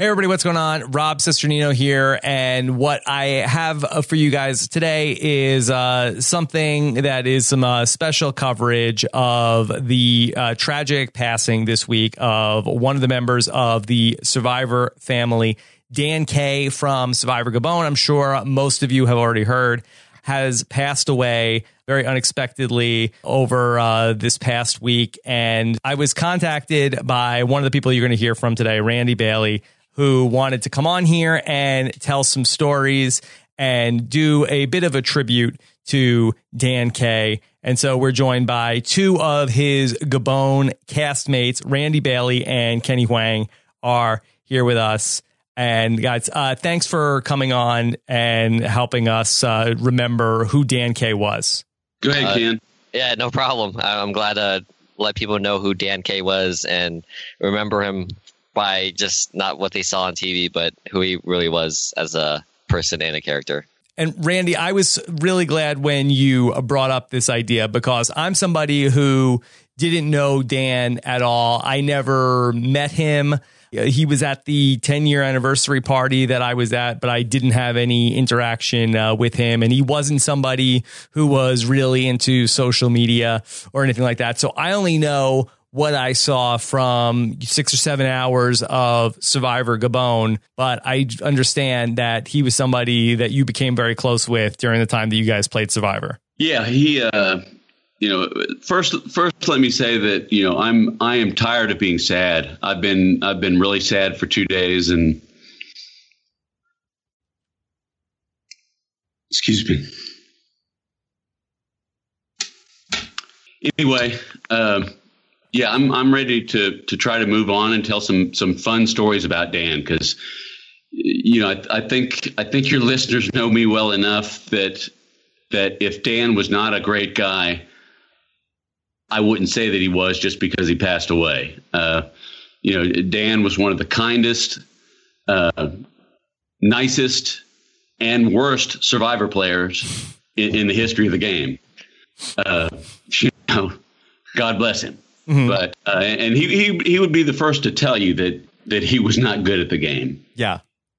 Hey everybody, what's going on? Rob Cesternino here, and what I have for you guys today is something that is some special coverage of the tragic passing this week of one of the members of the Survivor family, Dan K from Survivor Gabon. I'm sure most of you have already heard, has passed away very unexpectedly over this past week. And I was contacted by one of the people you're going to hear from today, Randy Bailey, who wanted to come on here and tell some stories and do a bit of a tribute to Dan K. And so we're joined by two of his Gabon castmates, Randy Bailey and Kenny Huang, are here with us. And guys, thanks for coming on and helping us remember who Dan K was. Go ahead, Ken. Yeah, no problem. I'm glad to let people know who Dan K was and remember him by just not what they saw on TV, but who he really was as a person and a character. And Randy, I was really glad when you brought up this idea, because I'm somebody who didn't know Dan at all. I never met him. He was at the 10-year anniversary party that I was at, but I didn't have any interaction with him. And he wasn't somebody who was really into social media or anything like that. So I only know what I saw from 6 or 7 hours of Survivor Gabon, but I understand that he was somebody that you became very close with during the time that you guys played Survivor. Yeah, he, first let me say that, I am tired of being sad. I've been really sad for 2 days, and excuse me. Anyway, yeah, I'm ready to try to move on and tell some fun stories about Dan, because I think your listeners know me well enough that if Dan was not a great guy, I wouldn't say that he was just because he passed away. Dan was one of the kindest, nicest, and worst Survivor players in the history of the game. God bless him. Mm-hmm. But and he would be the first to tell you that he was not good at the game. Yeah.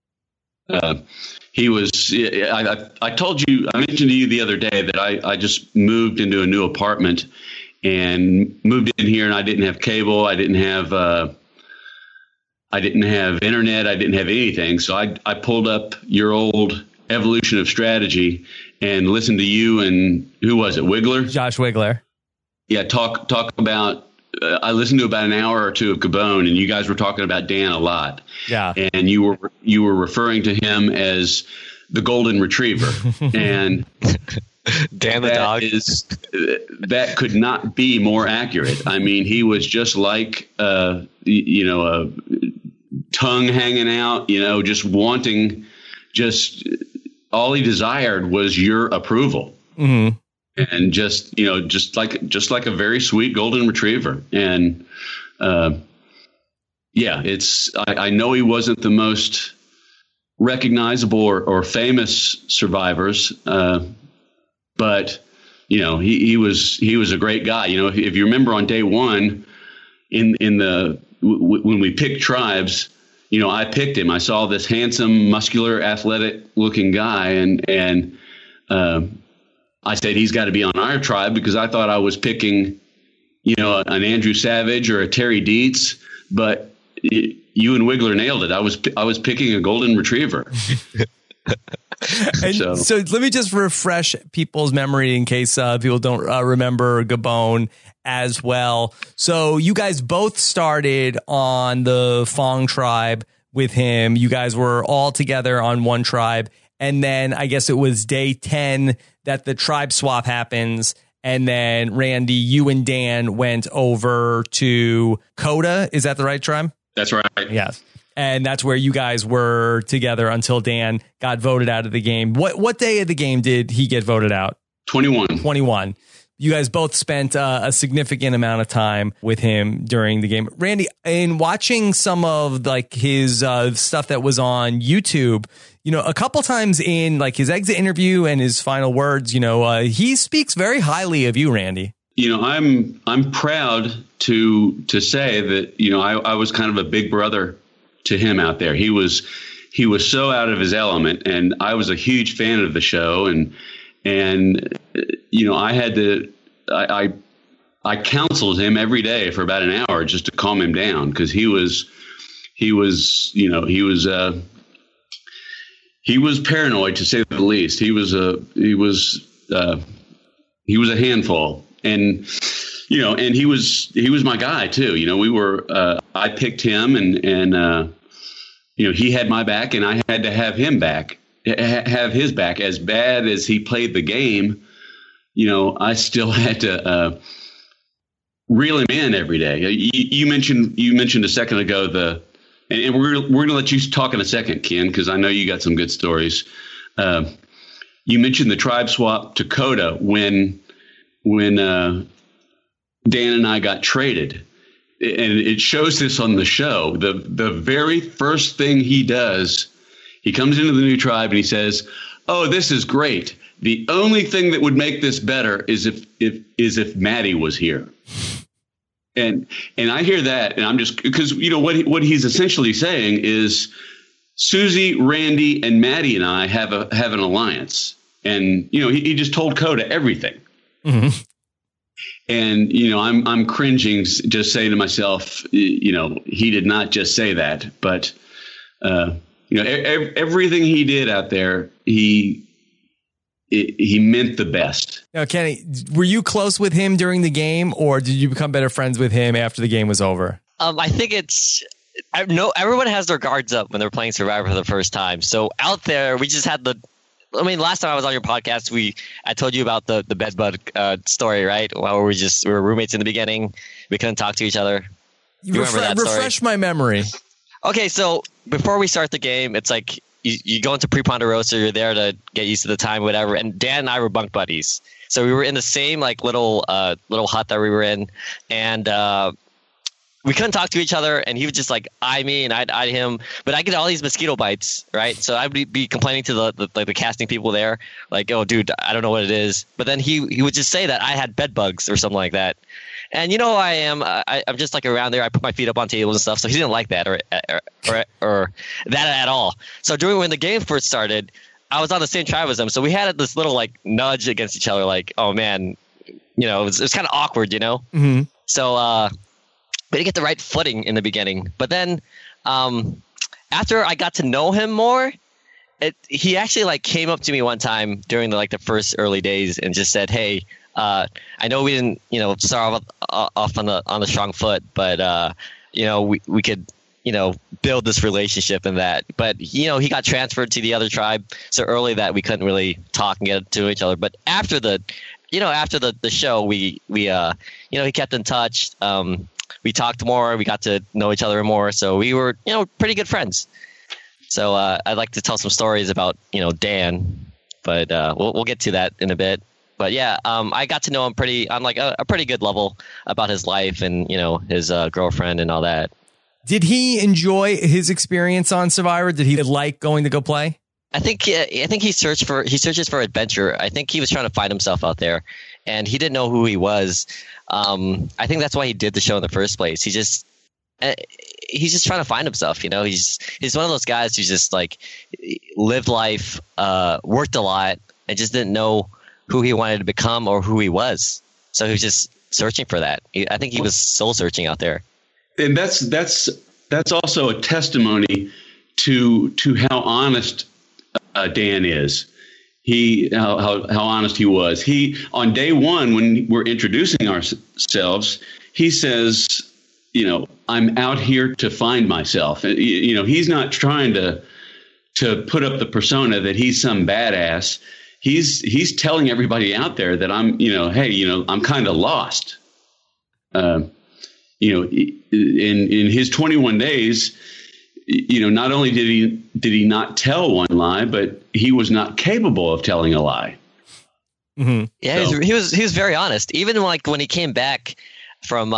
He was. I told you. I mentioned to you the other day that I just moved into a new apartment and moved in here, and I didn't have cable. I didn't have internet. I didn't have anything. So I pulled up your old Evolution of Strategy and listened to you and who was it? Wiggler? Josh Wiggler. Yeah. Talk about. I listened to about an hour or two of Gabon, and you guys were talking about Dan a lot. Yeah. And you were referring to him as the golden retriever. And Dan the dog. That could not be more accurate. I mean, he was just like, a tongue hanging out, just wanting, all he desired was your approval. Mm-hmm. And just like a very sweet golden retriever. And I know he wasn't the most recognizable or famous survivors, but he was a great guy. If you remember on day one when we picked tribes, I picked him. I saw this handsome, muscular, athletic looking guy, and I said, he's got to be on our tribe, because I thought I was picking, an Andrew Savage or a Terry Dietz, but you and Wiggler nailed it. I was picking a golden retriever. So let me just refresh people's memory in case people don't remember Gabon as well. So you guys both started on the Fong tribe with him. You guys were all together on one tribe. And then I guess it was day 10 that the tribe swap happens. And then, Randy, you and Dan went over to Coda. Is that the right tribe? That's right. Yes. And that's where you guys were together until Dan got voted out of the game. What day of the game did he get voted out? 21. You guys both spent a significant amount of time with him during the game. Randy, in watching some of his stuff that was on YouTube, a couple times in his exit interview and his final words, he speaks very highly of you, Randy. I'm proud to say that, I was kind of a big brother to him out there. He was so out of his element, and I was a huge fan of the show, and I had to I counseled him every day for about an hour just to calm him down, because he was paranoid, to say the least. He was a handful, and he was my guy too. I picked him, and he had my back, and I had to have him back, have his back. As bad as he played the game, I still had to reel him in every day. You mentioned a second ago and we're going to let you talk in a second, Ken, because I know you got some good stories. You mentioned the tribe swap to Coda when Dan and I got traded, and it shows this on the show. The very first thing he does, he comes into the new tribe and he says, "Oh, this is great. The only thing that would make this better is if Maddie was here." And I hear that, and I'm just, because what he's essentially saying is Susie, Randy, and Maddie and I have an alliance, and he just told Coda everything. Mm-hmm. And I'm cringing just saying to myself, he did not just say that, but everything he did out there, he meant the best. Now, Kenny, were you close with him during the game, or did you become better friends with him after the game was over? I think everyone has their guards up when they're playing Survivor for the first time. So out there, we just had last time I was on your podcast, I told you about the bedbug story, right? Well, we were roommates in the beginning. We couldn't talk to each other. You remember that story? Refresh my memory. Okay, so before we start the game, it's like you go into Pre-Ponderosa, you're there to get used to the time, whatever. And Dan and I were bunk buddies. So we were in the same little hut that we were in, and we couldn't talk to each other, and he would just eye me, and I'd eye him. But I get all these mosquito bites, right? So I'd be complaining to the casting people there, "Oh, dude, I don't know what it is." But then he would just say that I had bed bugs or something like that. And who I am. I'm just around there. I put my feet up on tables and stuff. So he didn't like that or that at all. So when the game first started, I was on the same tribe as him. So we had this little nudge against each other, oh man, it was kind of awkward, Mm-hmm. So we didn't get the right footing in the beginning. But then after I got to know him more, he actually came up to me one time during the first early days and just said, "Hey, I know we didn't, start off on the strong foot, but we could, build this relationship and that." But he got transferred to the other tribe so early that we couldn't really talk and get to each other. But after the show, we he kept in touch. We talked more. We got to know each other more. So we were, pretty good friends. So I'd like to tell some stories about, Dan, but we'll get to that in a bit. But yeah, I got to know him on a pretty good level about his life and, his girlfriend and all that. Did he enjoy his experience on Survivor? Did he like going to go play? I think he searches for adventure. I think he was trying to find himself out there, and he didn't know who he was. I think that's why he did the show in the first place. He's just trying to find himself. He's one of those guys who just lived life, worked a lot, and just didn't know who he wanted to become or who he was. So he was just searching for that. I think he was soul searching out there. And that's also a testimony to how honest Dan is. How honest he was. He, on day one, when we're introducing ourselves, he says, "I'm out here to find myself." He's not trying to put up the persona that he's some badass. He's telling everybody out there that I'm, hey, I'm kind of lost. In his 21 days, not only did he not tell one lie, but he was not capable of telling a lie. Mm-hmm. Yeah, so he was very honest. Even when he came back from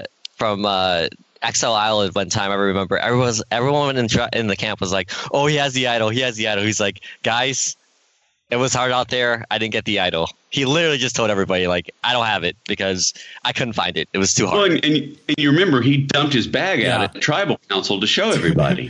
Exile Island one time, I remember everyone in the camp was like, "Oh, he has the idol. He has the idol." He's like, "Guys, it was hard out there. I didn't get the idol. He literally just told everybody, like, I don't have it because I couldn't find it. It was too hard. Well, and you remember he dumped his bag out at the tribal council to show everybody.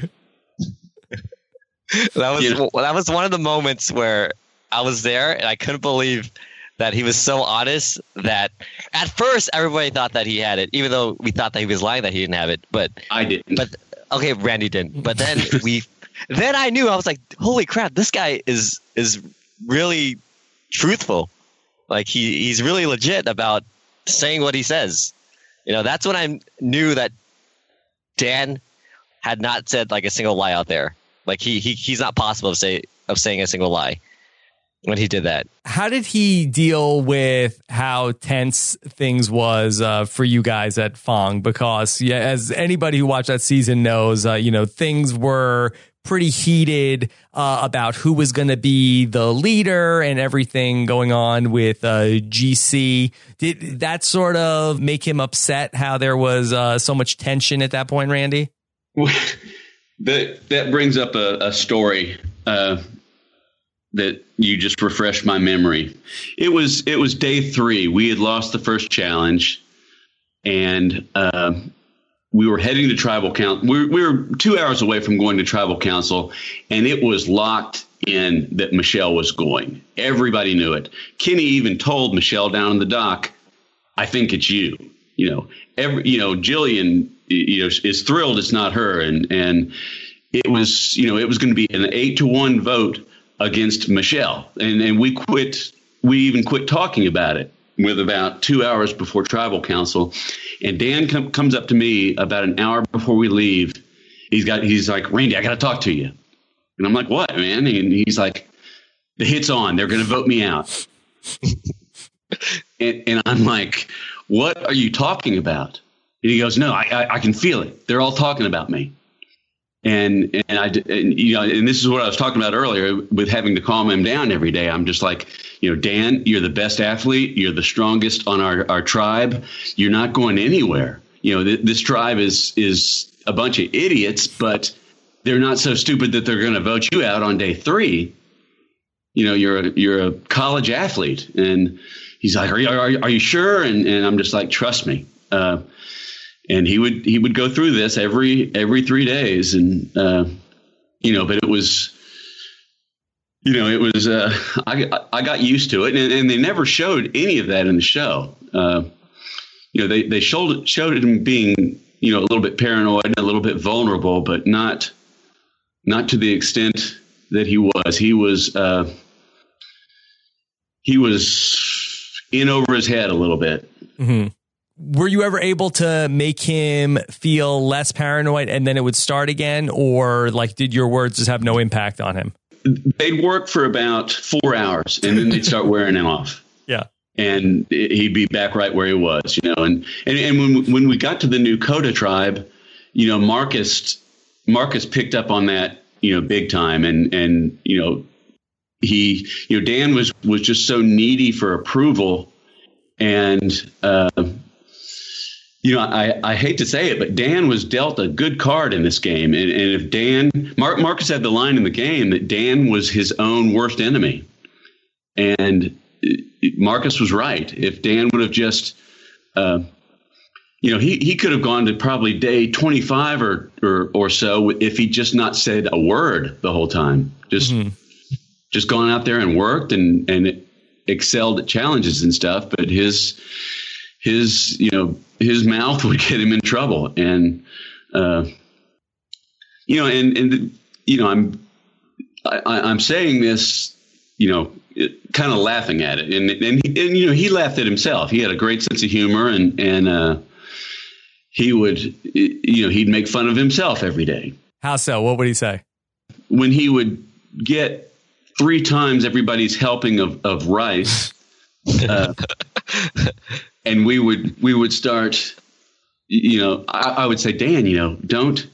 That was one of the moments where I was there and I couldn't believe that he was so honest that at first everybody thought that he had it, even though we thought that he was lying that he didn't have it. But I didn't. But okay, Randy didn't. But then then I knew. I was like, holy crap, this guy is really truthful. Like he's really legit about saying what he says. That's when I knew that Dan had not said like a single lie out there. Like he's not possible of saying a single lie when he did that. How did he deal with how tense things was for you guys at Fong? Because as anybody who watched that season knows, things were pretty heated about who was going to be the leader and everything going on with GC. Did that sort of make him upset how there was so much tension at that point, Randy? That brings up a story that you just refreshed my memory. It was day 3. We had lost the first challenge, and we were heading to tribal council. We were 2 hours away from going to tribal council, and it was locked in that Michelle was going. Everybody knew it. Kenny even told Michelle down in the dock, "I think it's you." Jillian, is thrilled it's not her, and it was, it was going to be an 8-1 vote against Michelle, and we quit. We even quit talking about it with about 2 hours before tribal council. And Dan comes up to me about an hour before we leave. He's like, "Randy, I got to talk to you." And I'm like, "What, man?" And he's like, "The hit's on. They're going to vote me out." and I'm like, "What are you talking about?" And he goes, "No, I can feel it. They're all talking about me." And this is what I was talking about earlier with having to calm him down every day. I'm just like, Dan, you're the best athlete. You're the strongest on our tribe. You're not going anywhere. This tribe is a bunch of idiots, but they're not so stupid that they're going to vote you out on day 3. You're a college athlete. And he's like, are you sure? And I'm just like, trust me. And he would go through this every 3 days, and but it was, I got used to it, and they never showed any of that in the show. They showed him being a little bit paranoid and a little bit vulnerable, but not to the extent that he was. He was in over his head a little bit. Mm-hmm. Were you ever able to make him feel less paranoid and then it would start again? Or did your words just have no impact on him? They'd work for about 4 hours and then they'd start wearing him off. Yeah. And he'd be back right where he was, and when we got to the new Coda tribe, Marcus picked up on that, big time. And he, Dan was just so needy for approval. And, I hate to say it, but Dan was dealt a good card in this game. And if Marcus had the line in the game that Dan was his own worst enemy. And Marcus was right. If Dan would have just, he could have gone to probably day 25 or so if he just not said a word the whole time. Just gone out there and worked and excelled at challenges and stuff. But his mouth would get him in trouble. And, I'm saying this, kind of laughing at it. And he laughed at himself. He had a great sense of humor and he would, he'd make fun of himself every day. How so? What would he say? When he would get 3 times everybody's helping of rice, and we would start, I would say, Dan, don't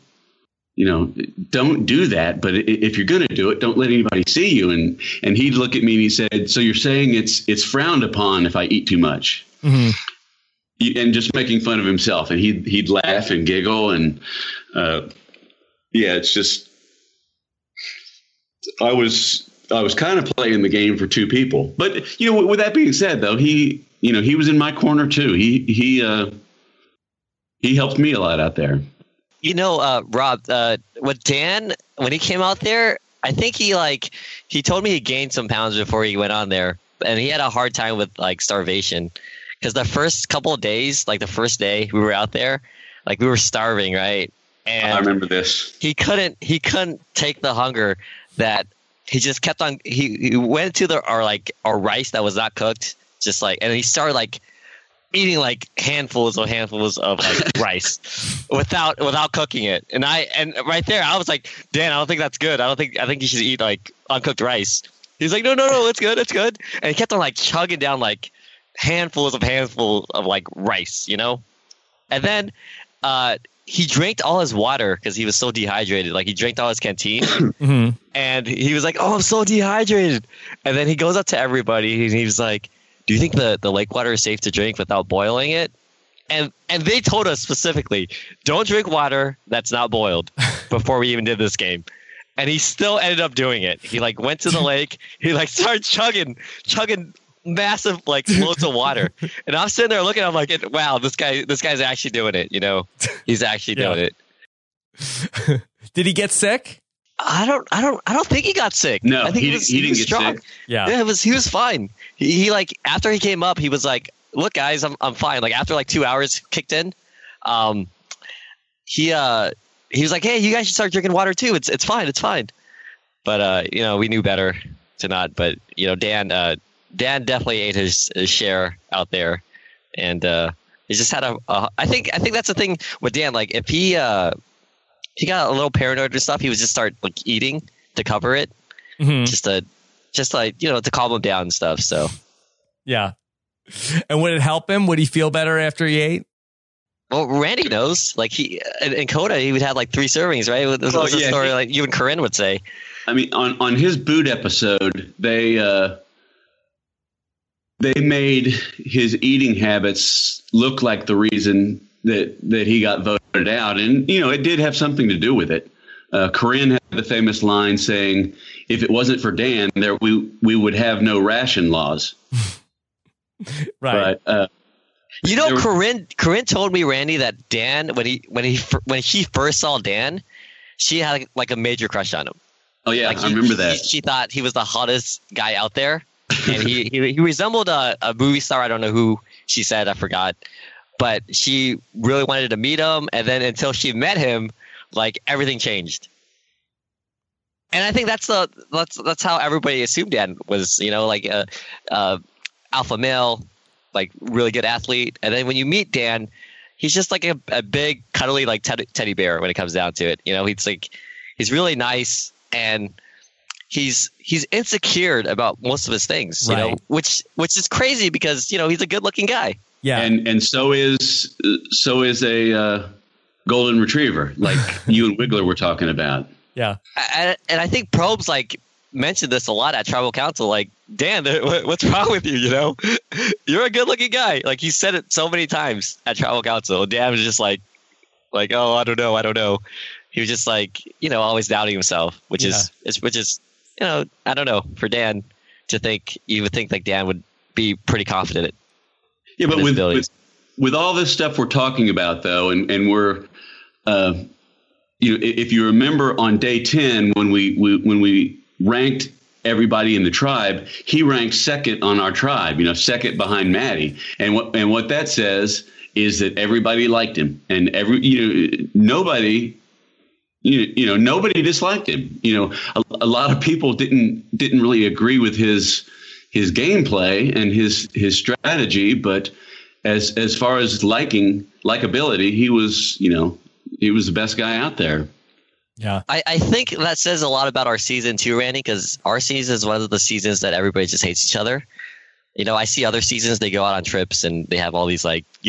do that. But if you're going to do it, don't let anybody see you. And he'd look at me and he said, "So you're saying it's frowned upon if I eat too much?" Mm-hmm. And just making fun of himself. And he'd laugh and giggle. And it's just, I was I was kind of playing the game for two people. But with that being said, though, he was in my corner too. He helped me a lot out there. Rob, with Dan, when he came out there, I think he told me he gained some pounds before he went on there, and he had a hard time with starvation, because the first couple of days, the first day we were out there, we were starving, right? And I remember this. He couldn't take the hunger that he just kept on. He went to our rice that was not cooked, and he started eating handfuls of rice without cooking it. And right there I was like, Dan, I don't think that's good. I think you should eat uncooked rice. He's like, no, it's good. And he kept on chugging down handfuls of rice, And then he drank all his water because he was so dehydrated. He drank all his canteen, Mm-hmm. and he was like, "Oh, I'm so dehydrated." And then he goes up to everybody and he was like, "Do you think the lake water is safe to drink without boiling it?" And they told us specifically, don't drink water that's not boiled before we even did this game. And he still ended up doing it. He went to the lake. He started chugging massive loads of water. And I'm sitting there looking. I'm like, wow, this guy's actually doing it. He's actually doing it. Did he get sick? I don't think he got sick. No, I think he didn't get strong. sick. Yeah, he was fine. He after he came up, he was like, "Look, guys, I'm fine." After 2 hours kicked in, he was like, "Hey, you guys should start drinking water too. It's fine." But we knew better to not. But Dan definitely ate his share out there, and he just had I think that's the thing with Dan. If he got a little paranoid or stuff, he would just start eating to cover it, Mm-hmm. just to calm him down and stuff. So Yeah. And would it help him? Would he feel better after he ate? well, Randy knows. He in Coda, he would have 3 servings, right? This was a story you and Corinne would say. I mean, on his boot episode, they made his eating habits look like the reason that he got voted out. And, it did have something to do with it. Corinne had the famous line saying, if it wasn't for Dan, we would have no ration laws. Right. But, Corinne told me, Randy, that Dan, when she first saw Dan, she had a major crush on him. Oh, yeah, I remember that. She thought he was the hottest guy out there. And he resembled a movie star. I don't know who she said. I forgot. But she really wanted to meet him. And then until she met him, everything changed. And I think that's how everybody assumed Dan was, alpha male, really good athlete. And then when you meet Dan, he's just a big, cuddly, teddy bear when it comes down to it. He's really nice, and he's insecure about most of his things, which is crazy because he's a good looking guy. Yeah, and so is a golden retriever, like you and Wiggler were talking about. Yeah, and I think Probes mentioned this a lot at Tribal Council. Dan, what's wrong with you? You're a good looking guy. He said it so many times at Tribal Council. Dan was just like, oh, I don't know. He was just always doubting himself, which is I don't know, for Dan to think, you would think Dan would be pretty confident. Yeah, but with all this stuff we're talking about, though, and we're, if you remember on day 10 when we ranked everybody in the tribe, he ranked second on our tribe, second behind Maddie, and what that says is that everybody liked him, and nobody disliked him. A lot of people didn't really agree with his gameplay and his strategy, but as far as likability, he was the best guy out there. Yeah, I think that says a lot about our season too, Randy, because our season is one of the seasons that everybody just hates each other. I see other seasons, they go out on trips and they have all these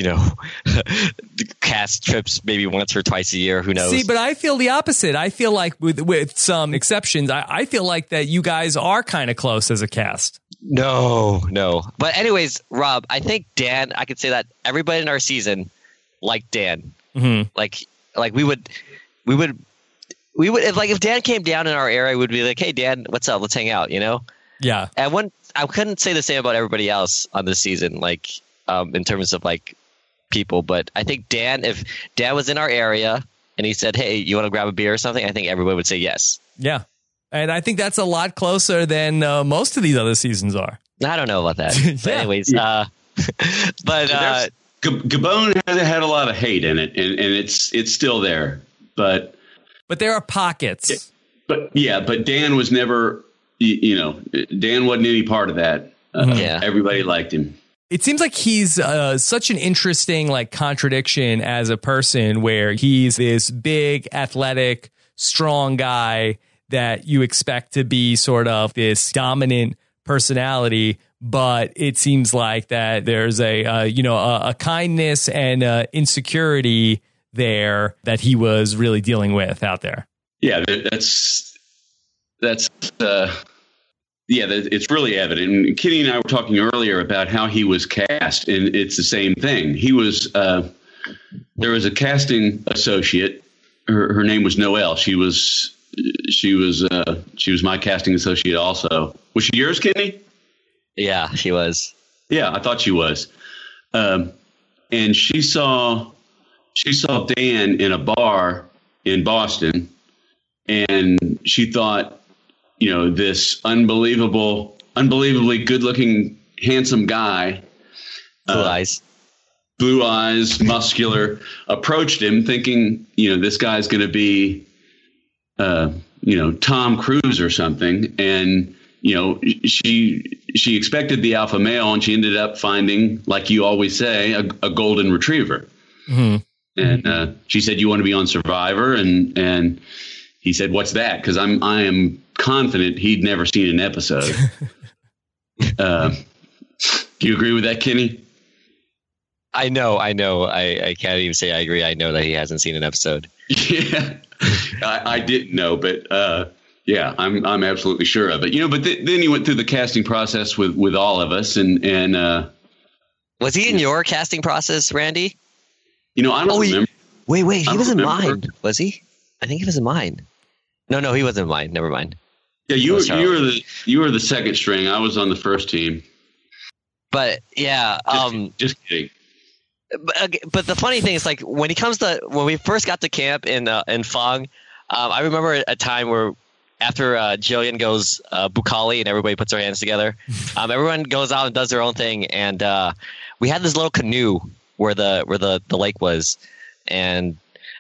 cast trips maybe once or twice a year. Who knows? See, but I feel the opposite. I feel like with some exceptions, I feel like that you guys are kind of close as a cast. No. But anyways, Rob, I think Dan, I could say that everybody in our season liked Dan. Mm-hmm. We would we would if Dan came down in our area, we'd be like, "Hey, Dan, what's up? Let's hang out." You know? Yeah. And I couldn't say the same about everybody else on this season, like in terms of like people. But I think if Dan was in our area and he said, "Hey, you want to grab a beer or something?" I think everybody would say yes. Yeah. And I think that's a lot closer than most of these other seasons are. I don't know about that. But anyways, but Gabon had a lot of hate in it, and it's still there. But there are pockets. But Dan was never, Dan wasn't any part of that. Everybody liked him. It seems like he's such an interesting like contradiction as a person, where he's this big, athletic, strong guy that you expect to be sort of this dominant personality, but it seems like that there's a kindness and insecurity there that he was really dealing with out there. Yeah, it's really evident. And Kenny and I were talking earlier about how he was cast, and it's the same thing. He was there was a casting associate. Her name was Noelle. She was my casting associate also. Was she yours, Kenny? Yeah, she was. Yeah, I thought she was. And she saw Dan in a bar in Boston, and she thought, this unbelievably good-looking, handsome guy, blue eyes, muscular, approached him thinking, this guy's going to be, Tom Cruise or something. And, she expected the alpha male, and she ended up finding, like you always say, a golden retriever. Mm-hmm. And she said, "You want to be on Survivor?" And he said, "What's that?" Because I am confident he'd never seen an episode. Do you agree with that, Kenny? I know. I can't even say I agree. I know that he hasn't seen an episode. Yeah, I didn't know, but I'm absolutely sure of it. But then he went through the casting process with all of us, and was he in your casting process, Randy? I don't remember. Wait, he was in mine, was he? I think he was in mine. No, he wasn't in mine. Never mind. Yeah, you were the second string. I was on the first team. But yeah, just kidding. But the funny thing is, like when we first got to camp in Fang, I remember a time where after Jillian goes Bukali and everybody puts their hands together, everyone goes out and does their own thing, and we had this little canoe where the lake was, and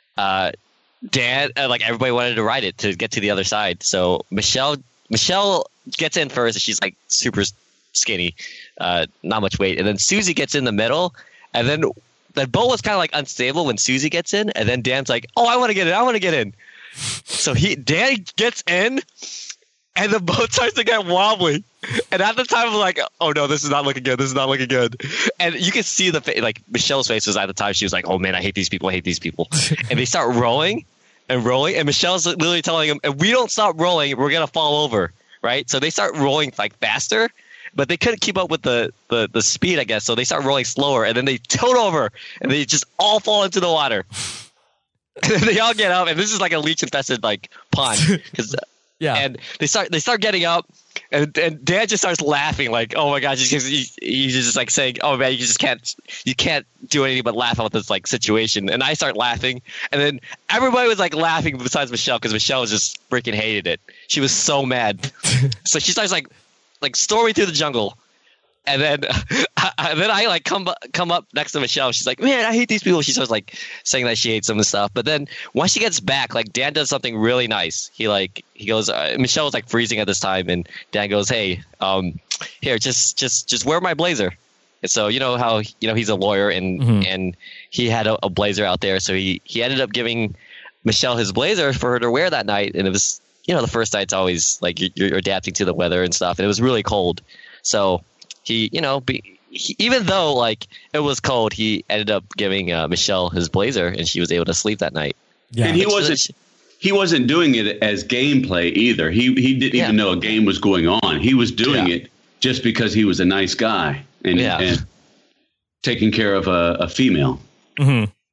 Dan, like everybody wanted to ride it to get to the other side. So Michelle gets in first, and she's like super skinny, not much weight, and then Susie gets in the middle, and then the boat was kind of like unstable when Susie gets in, and then Dan's like, "Oh, I want to get in." So Dan gets in, and the boat starts to get wobbly. And at the time, I'm like, "Oh no, this is not looking good. And you can see Michelle's face was at the time. She was like, "Oh man, I hate these people. And they start rolling and rolling. And Michelle's literally telling them, "If we don't stop rolling, we're going to fall over." Right. So they start rolling like faster, but they couldn't keep up with the speed, I guess. So they start rolling slower, and then they tilt over and they just all fall into the water. And then they all get up, and this is like a leech infested like pond. And they start getting up, and Dan just starts laughing like, "Oh my gosh," he's just like saying, "Oh man, you can't do anything but laugh about this like situation." And I start laughing, and then everybody was like laughing besides Michelle, because Michelle just freaking hated it. She was so mad. So she starts like storming through the jungle. And then I like come up next to Michelle. She's like, "Man, I hate these people." She starts like saying that she hates them and stuff. But then once she gets back, like Dan does something really nice. He goes. Michelle was like freezing at this time, and Dan goes, "Hey, here, just wear my blazer." And so how he's a lawyer, and he had a blazer out there, so he ended up giving Michelle his blazer for her to wear that night. And it was the first night's always like you're adapting to the weather and stuff, and it was really cold, so. He, even though like it was cold, he ended up giving Michelle his blazer, and she was able to sleep that night. Yeah. And he wasn't doing it as gameplay either. He didn't even know a game was going on. He was doing it just because he was a nice guy and taking care of a female. Mm-hmm.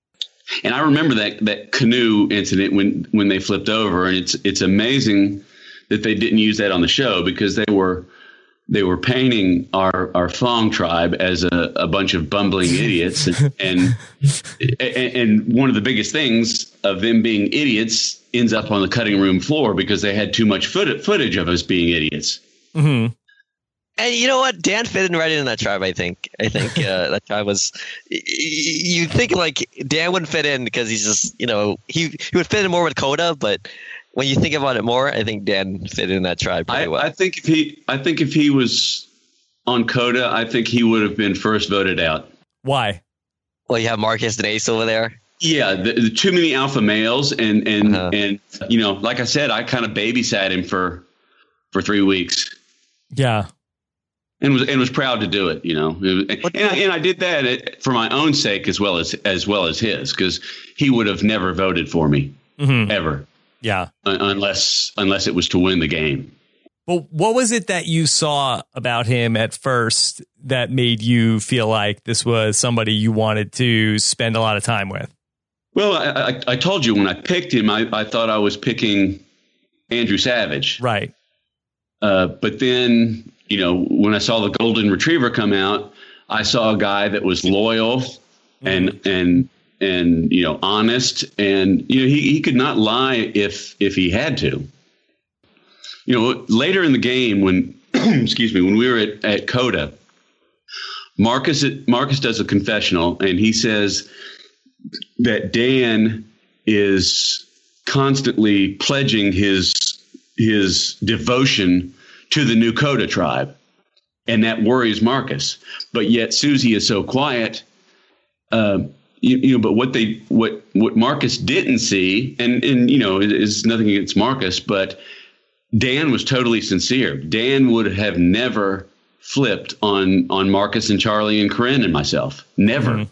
And I remember that canoe incident when they flipped over, and it's amazing that they didn't use that on the show, because they were painting our Fong tribe as a bunch of bumbling idiots, and one of the biggest things of them being idiots ends up on the cutting room floor because they had too much footage of us being idiots. Mm-hmm. And you know what? Dan fit in right in that tribe, I think. That tribe was – you'd think like Dan wouldn't fit in because he's just – he would fit in more with Coda, but when you think about it more, I think Dan fit in that tribe pretty well. I think if he was on Coda, I think he would have been first voted out. Why? Well, you have Marcus and Ace over there. Yeah, the too many alpha males, and like I said, I kind of babysat him for 3 weeks. Yeah. And was proud to do it, and I did that for my own sake as well as his, because he would have never voted for me ever. Yeah, unless it was to win the game. Well, what was it that you saw about him at first that made you feel like this was somebody you wanted to spend a lot of time with? Well, I told you when I picked him, I thought I was picking Andrew Savage, right? But then, when I saw the Golden Retriever come out, I saw a guy that was loyal and honest, and he could not lie if he had to. Later in the game, when when we were at Coda, Marcus does a confessional, and he says that Dan is constantly pledging his devotion to the new Coda tribe, and that worries Marcus. But yet Susie is so quiet. But what Marcus didn't see, and is nothing against Marcus, but Dan was totally sincere. Dan would have never flipped on Marcus and Charlie and Corinne and myself. Never. Mm-hmm.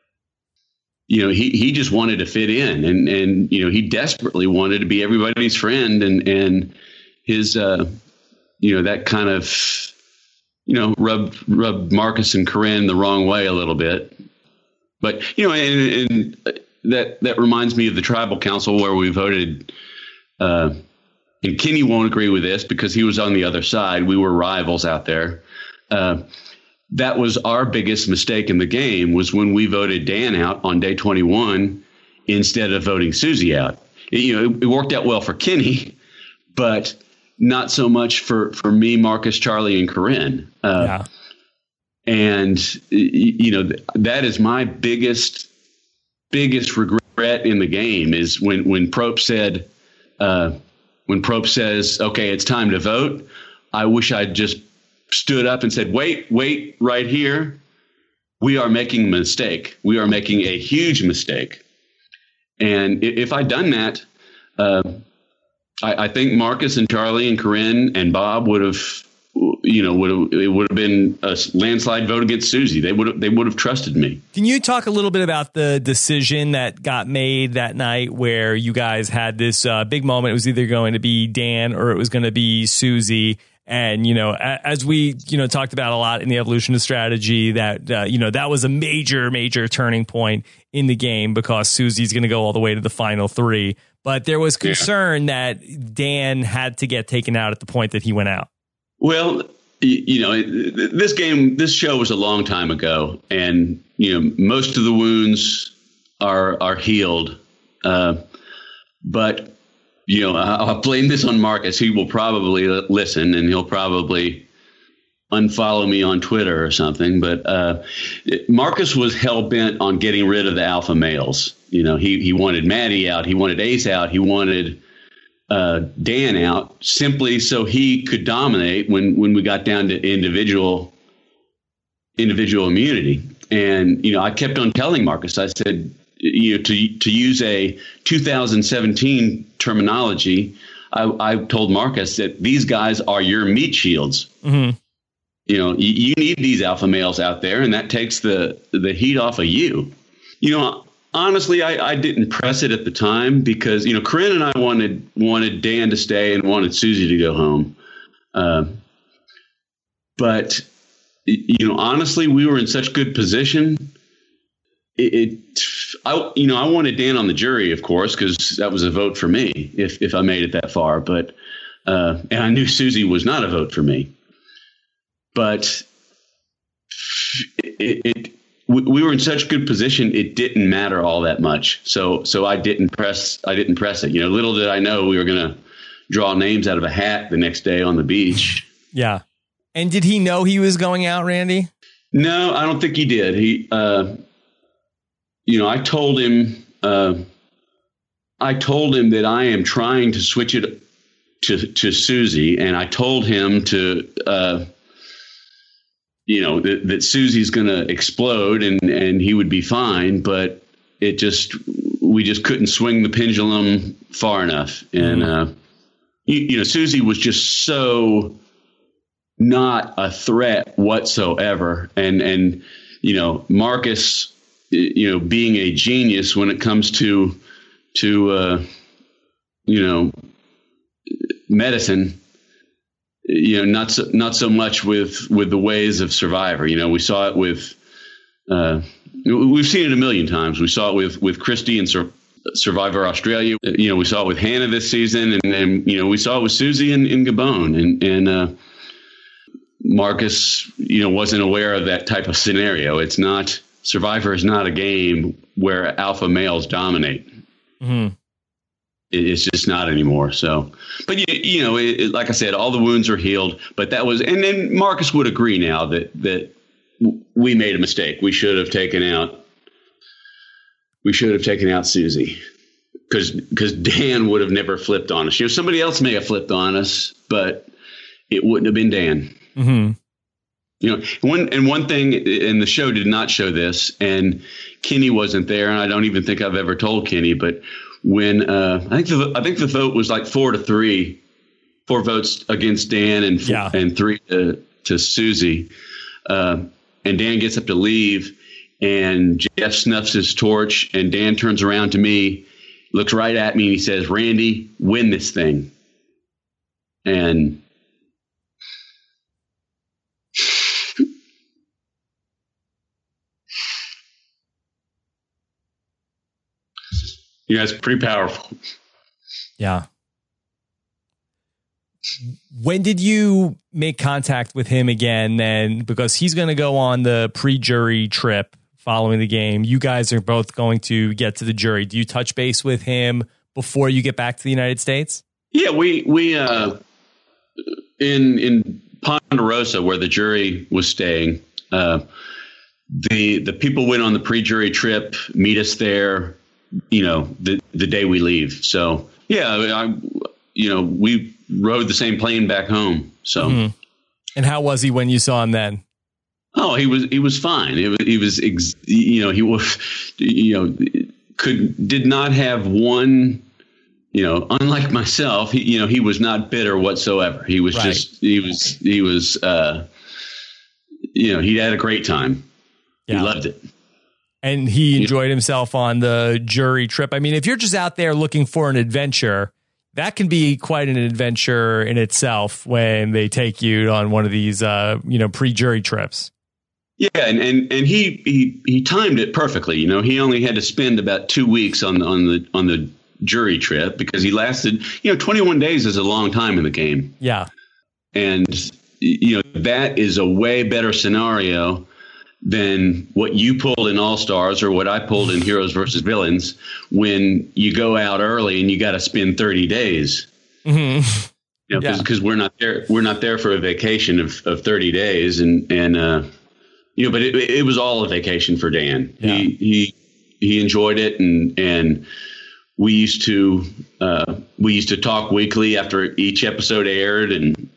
He just wanted to fit in, and he desperately wanted to be everybody's friend, and his that kind of rubbed Marcus and Corinne the wrong way a little bit. But and that reminds me of the tribal council where we voted. And Kenny won't agree with this because he was on the other side. We were rivals out there. That was our biggest mistake in the game, was when we voted Dan out on day 21 instead of voting Susie out. It worked out well for Kenny, but not so much for me, Marcus, Charlie, and Corinne. And that is my biggest regret in the game, is when Prope said, when Prope says, okay, it's time to vote, I wish I'd just stood up and said, wait right here. We are making a mistake. We are making a huge mistake. And if I'd done that, I think Marcus and Charlie and Corinne and Bob would have been a landslide vote against Susie. They would have trusted me. Can you talk a little bit about the decision that got made that night where you guys had this big moment? It was either going to be Dan or it was going to be Susie. And, as we, talked about a lot in the evolution of strategy, that, that was a major, major turning point in the game because Susie's going to go all the way to the final three. But there was concern that Dan had to get taken out at the point that he went out. Well, this show was a long time ago, and, most of the wounds are healed. But, I'll blame this on Marcus. He will probably listen, and he'll probably unfollow me on Twitter or something. But Marcus was hell-bent on getting rid of the alpha males. He wanted Maddie out. He wanted Ace out. He wanted Dan out, simply so he could dominate when we got down to individual immunity. And, I kept on telling Marcus, I said, to use a 2017 terminology, I told Marcus that these guys are your meat shields. Mm-hmm. You need these alpha males out there, and that takes the heat off of you. Honestly, I didn't press it at the time because, Corinne and I wanted Dan to stay and wanted Susie to go home. But honestly, we were in such good position. I wanted Dan on the jury, of course, because that was a vote for me if I made it that far. But and I knew Susie was not a vote for me. But we were in such good position, it didn't matter all that much. So I didn't press it. Little did I know we were going to draw names out of a hat the next day on the beach. Yeah. And did he know he was going out, Randy? No, I don't think he did. I told him that I am trying to switch it to Susie, and I told him to, that Susie's going to explode and he would be fine, but we just couldn't swing the pendulum far enough. And, Susie was just so not a threat whatsoever. And Marcus, being a genius when it comes to medicine, not so much with the ways of Survivor. We saw it with, we've seen it a million times. We saw it with Christy and Survivor Australia. We saw it with Hannah this season, and we saw it with Susie in Gabon, and Marcus, wasn't aware of that type of scenario. Survivor is not a game where alpha males dominate. Mm-hmm. It's just not anymore. So, but like I said, all the wounds are healed. But that was, and then Marcus would agree now that we made a mistake. We should have taken out Susie, because Dan would have never flipped on us. Somebody else may have flipped on us, but it wouldn't have been Dan. Mm-hmm. One thing, and the show did not show this, and Kenny wasn't there, and I don't even think I've ever told Kenny, but when I think the vote was like 4-3, 4 votes against Dan and 3 to Susie, and Dan gets up to leave, and Jeff snuffs his torch, and Dan turns around to me, looks right at me, and he says, "Randy, win this thing." And it's pretty powerful. Yeah. When did you make contact with him again then? Because he's going to go on the pre-jury trip following the game. You guys are both going to get to the jury. Do you touch base with him before you get back to the United States? Yeah, we in Ponderosa, where the jury was staying, the people went on the pre-jury trip, meet us there, the day we leave. So yeah, we rode the same plane back home. So, And how was he when you saw him then? Oh, he was fine. Did not have one, unlike myself, he was not bitter whatsoever. He was right. He had a great time. Yeah. He loved it. And he enjoyed himself on the jury trip. I mean, if you're just out there looking for an adventure, that can be quite an adventure in itself when they take you on one of these, pre-jury trips. Yeah, and he timed it perfectly. He only had to spend about 2 weeks on the jury trip because he lasted. 21 days is a long time in the game. Yeah, and that is a way better scenario than what you pulled in All Stars or what I pulled in Heroes versus Villains, when you go out early and you got to spend 30 days. Mm-hmm. Because we're not there for a vacation of 30 days, and but it was all a vacation for Dan. Yeah. He enjoyed it, and we used to talk weekly after each episode aired, and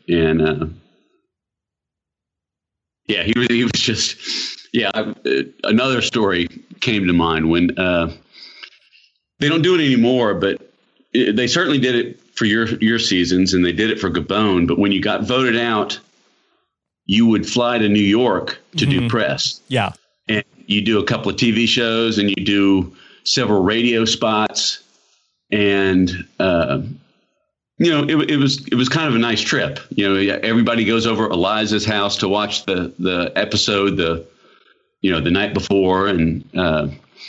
he was just, another story came to mind when they don't do it anymore, but they certainly did it for your seasons, and they did it for Gabon. But when you got voted out, you would fly to New York to do press. Yeah. And you do a couple of TV shows, and you do several radio spots, and it was kind of a nice trip. Everybody goes over Eliza's house to watch the episode the night before, and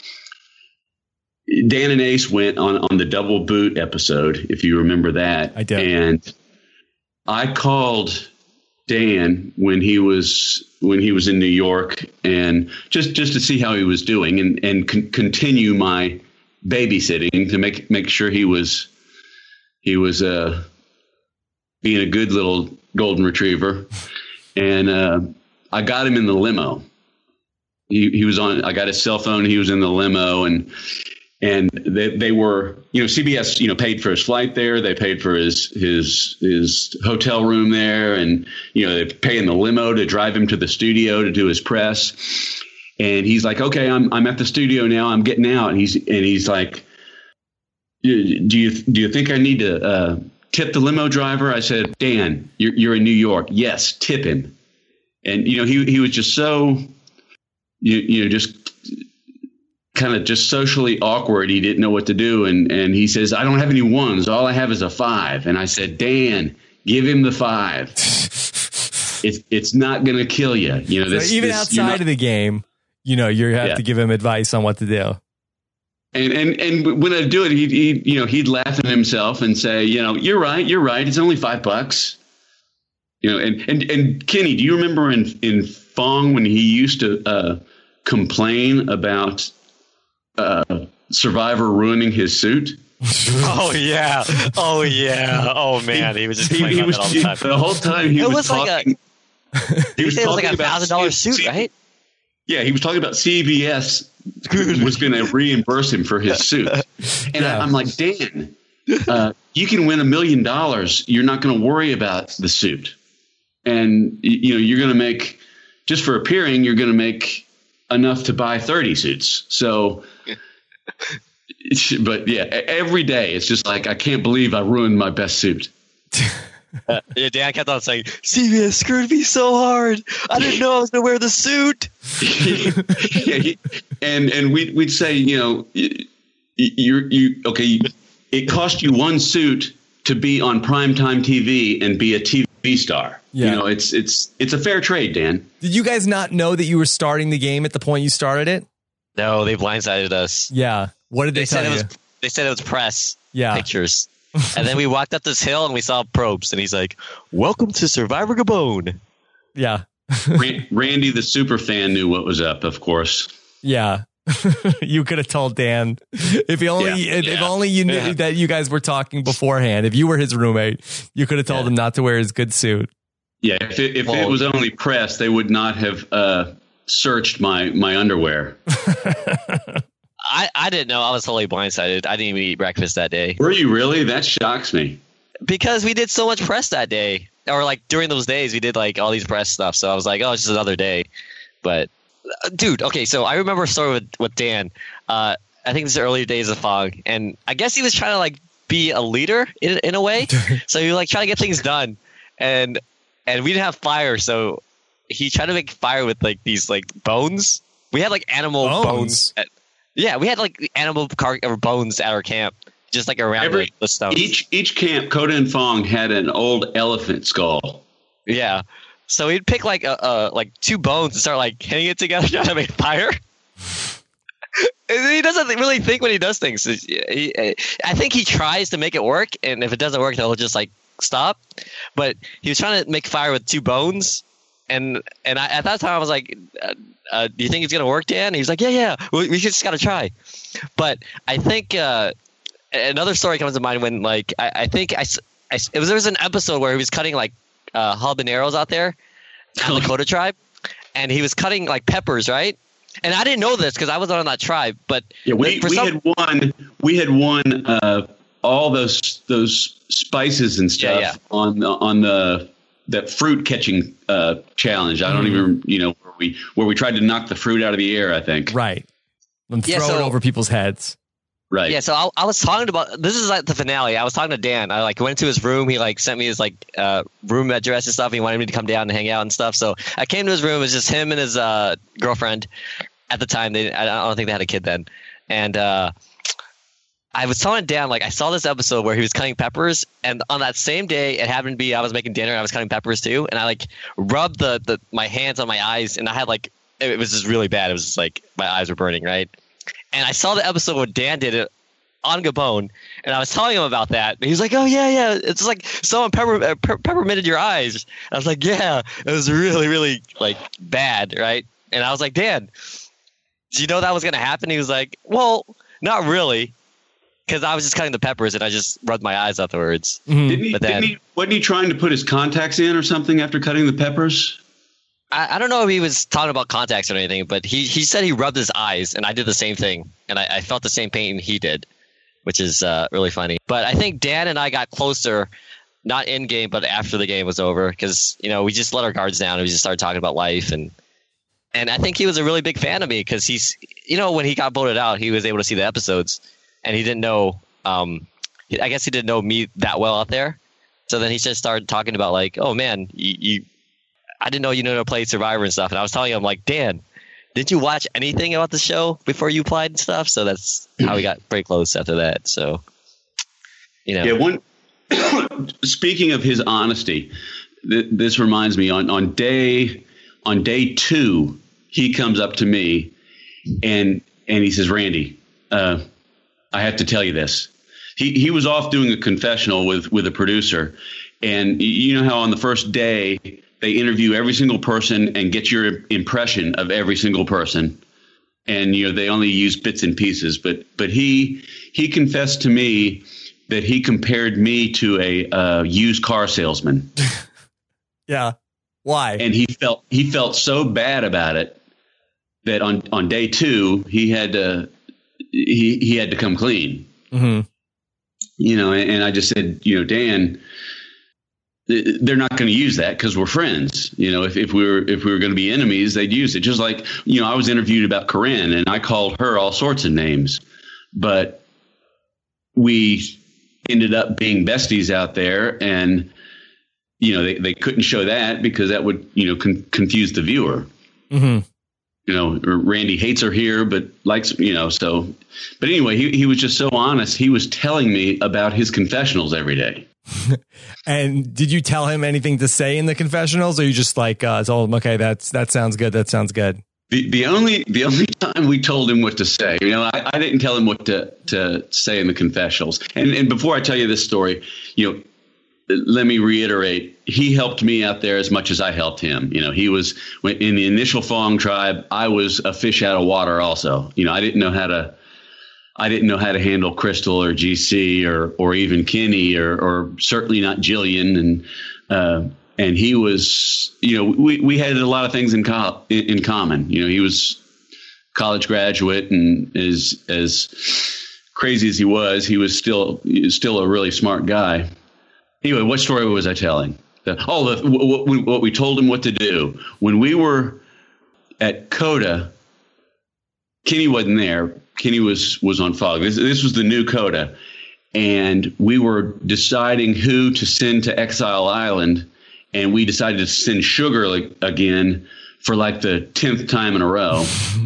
Dan and Ace went on the Double Boot episode, if you remember that. I do. And I called Dan when he was in New York, and just to see how he was doing, and continue my babysitting to make sure he was being a good little golden retriever. And I got him in the limo. He was on. I got his cell phone. He was in the limo, and they were, CBS, paid for his flight there. They paid for his hotel room there, and they pay in the limo to drive him to the studio to do his press. And he's like, "Okay, I'm at the studio now. I'm getting out." And he's like, "Do you think I need to tip the limo driver?" I said, "Dan, you're in New York. Yes, tip him." And he was just so just kind of just socially awkward. He didn't know what to do. And he says, "I don't have any ones. All I have is a 5. And I said, "Dan, give him the 5. It's not going to kill you." Even outside of the game, you have to give him advice on what to do. And when I do it, he'd laugh at himself and say, "You're right. It's only $5." And Kenny, do you remember in Fong when he used to complain about Survivor ruining his suit? Oh yeah. Oh man, he was just complaining about that all the time. The whole time he was talking. He was talking about $1,000 suit, right? Yeah, he was talking about CBS was going to reimburse him for his suit, and I'm like, Dan, you can win $1 million. You're not going to worry about the suit, and you're going to make, just for appearing, you're going to make enough to buy 30 suits. So, but yeah, every day it's just like, I can't believe I ruined my best suit. Dan kept on saying, "CBS screwed me so hard. I didn't know I was going to wear the suit." And we'd say, it cost you one suit to be on primetime TV and be a TV star. Yeah. It's a fair trade, Dan. Did you guys not know that you were starting the game at the point you started it? No, they blindsided us. Yeah. What did they tell you? They said it was press pictures. And then we walked up this hill and we saw Probst, and he's like, "Welcome to Survivor Gabon." Yeah. Randy, the super fan, knew what was up, of course. Yeah. You could have told Dan if only you knew that you guys were talking beforehand. If you were his roommate, you could have told him not to wear his good suit. Yeah. If it was only press, they would not have searched my underwear. I didn't know. I was totally blindsided. I didn't even eat breakfast that day. Were you really? That shocks me. Because we did so much press that day. Or like during those days, we did like all these press stuff. So I was like, oh, it's just another day. But dude, okay. So I remember a story with Dan. I think this is earlier days of Fog. And I guess he was trying to like be a leader in a way. So he was like trying to get things done. And we didn't have fire. So he tried to make fire with like these like bones. We had like animal bones. Yeah, we had like animal bones at our camp, just like around the stones. Each camp, Coda and Fong, had an old elephant skull. Yeah, so we'd pick like like 2 bones and start like hitting it together trying to make fire. He doesn't really think when he does things. I think he tries to make it work, and if it doesn't work, he'll just like stop. But he was trying to make fire with 2 bones. And at that time I was like, do you think it's going to work, Dan? And he's like, yeah, we just got to try. But I think another story comes to mind when like, I think there was an episode where he was cutting like habaneros out there in the Lakota tribe. And he was cutting like peppers, right? And I didn't know this because I wasn't on that tribe. But yeah, we had won all those spices and stuff on the that fruit catching challenge. I don't even, where we tried to knock the fruit out of the air, I think. Right. And throw it over people's heads. Right. Yeah. So I was talking about, this is like the finale. I was talking to Dan. I like went to his room. He like sent me his like room address and stuff. He wanted me to come down and hang out and stuff. So I came to his room. It was just him and his girlfriend at the time. I don't think they had a kid then. And I was telling Dan, like, I saw this episode where he was cutting peppers, and on that same day, it happened to be I was making dinner and I was cutting peppers too, and I like rubbed my hands on my eyes, and I had like, it was just really bad. It was just like my eyes were burning, right? And I saw the episode where Dan did it on Gabon, and I was telling him about that. And he was like, "Oh yeah, it's like someone pepperminted your eyes." I was like, "Yeah, it was really, really like bad, right?" And I was like, "Dan, did you know that was gonna happen?" He was like, "Well, not really, because I was just cutting the peppers and I just rubbed my eyes afterwards." Mm-hmm. Wasn't he trying to put his contacts in or something after cutting the peppers? I don't know if he was talking about contacts or anything, but he said he rubbed his eyes, and I did the same thing, and I felt the same pain he did, which is really funny. But I think Dan and I got closer, not in game, but after the game was over, because we just let our guards down and we just started talking about life, and I think he was a really big fan of me because he's when he got voted out, he was able to see the episodes, and he didn't know. I guess he didn't know me that well out there, so then he just started talking about like, oh man, I didn't know you know how to play Survivor and stuff, and I was telling him like, Dan, did you watch anything about the show before you applied and stuff? So that's how we got pretty close after that. So, Yeah. Speaking of his honesty, this reminds me on day 2, he comes up to me and he says, "Randy, I have to tell you this." He was off doing a confessional with a producer, and you know how on the first day they interview every single person and get your impression of every single person. And, they only use bits and pieces. But he confessed to me that he compared me to a used car salesman. Yeah. Why? And he felt so bad about it that on day 2, he had to come clean. Mm-hmm. And I just said, Dan, they're not going to use that because we're friends. If we were going to be enemies, they'd use it. Just like, I was interviewed about Corinne and I called her all sorts of names, but we ended up being besties out there, and they couldn't show that because that would confuse the viewer. Mm-hmm. Randy hates her here, but likes so. But anyway, he was just so honest. He was telling me about his confessionals every day. And did you tell him anything to say in the confessionals, or you just like told him, okay, that sounds good. That sounds good. The only time we told him what to say, I didn't tell him what to say in the confessionals. And before I tell you this story, let me reiterate, he helped me out there as much as I helped him. He was in the initial Fong tribe. I was a fish out of water also. I didn't know how to handle Crystal or GC or even Kenny or certainly not Jillian. And he was, we had a lot of things in common. He was college graduate, and as crazy as he was still a really smart guy. Anyway, what story was I telling? What we told him what to do. When we were at Coda, Kenny wasn't there. Kenny was on Fog. This was the new Coda, and we were deciding who to send to Exile Island, and we decided to send Sugar again for like the 10th time in a row.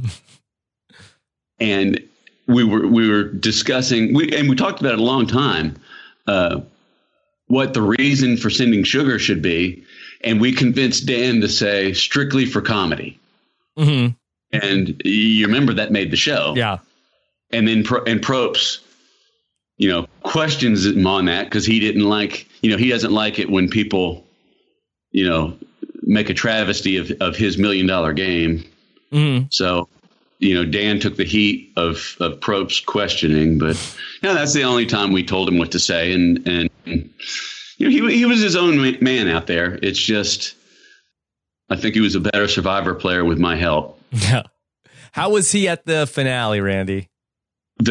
And we were discussing, we talked about it a long time, what the reason for sending Sugar should be, and we convinced Dan to say strictly for comedy. Mm-hmm. And you remember that made the show. Yeah. And then Probst, questions him on that because he didn't like, he doesn't like it when people, make a travesty of his $1 million game. Mm-hmm. So, Dan took the heat of Probst questioning, but that's the only time we told him what to say. And he was his own man out there. It's just, I think he was a better Survivor player with my help. Yeah. How was he at the finale, Randy? He's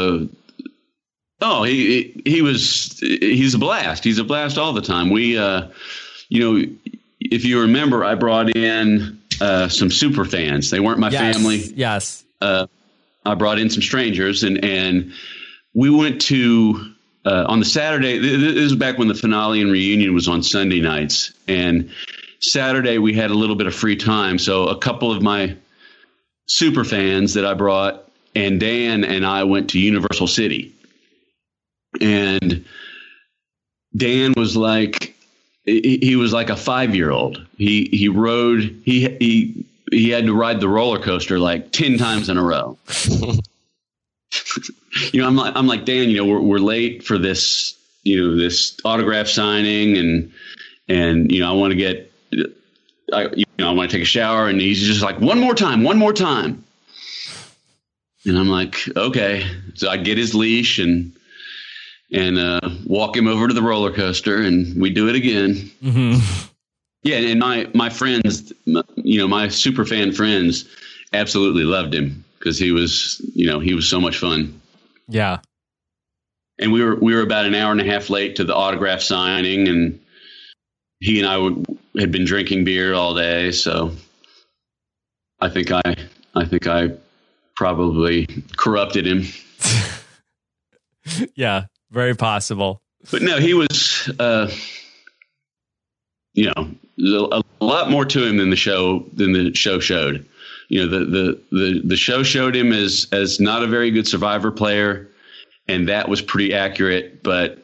a blast. He's a blast all the time. We, if you remember, I brought in some super fans. They weren't my family. Yes. I brought in some strangers, and we went to on the Saturday. This is back when the finale and reunion was on Sunday nights, and Saturday we had a little bit of free time. So a couple of my super fans that I brought, and Dan and I went to Universal City. And Dan was like, he was like a 5-year-old. He had to ride the roller coaster like 10 times in a row. I'm like, Dan, we're late for this, this autograph signing, and I want to get, I want to take a shower, and he's just like, one more time. And I'm like, okay. So I get his leash and walk him over to the roller coaster, and we do it again. Mm-hmm. Yeah. And my friends, my super fan friends absolutely loved him because he was so much fun. Yeah. And we were about an hour and a half late to the autograph signing, and he and I had been drinking beer all day. So I think I probably corrupted him. Yeah, very possible. But no, he was, there's a lot more to him than the show showed. The show showed him as not a very good Survivor player, and that was pretty accurate. But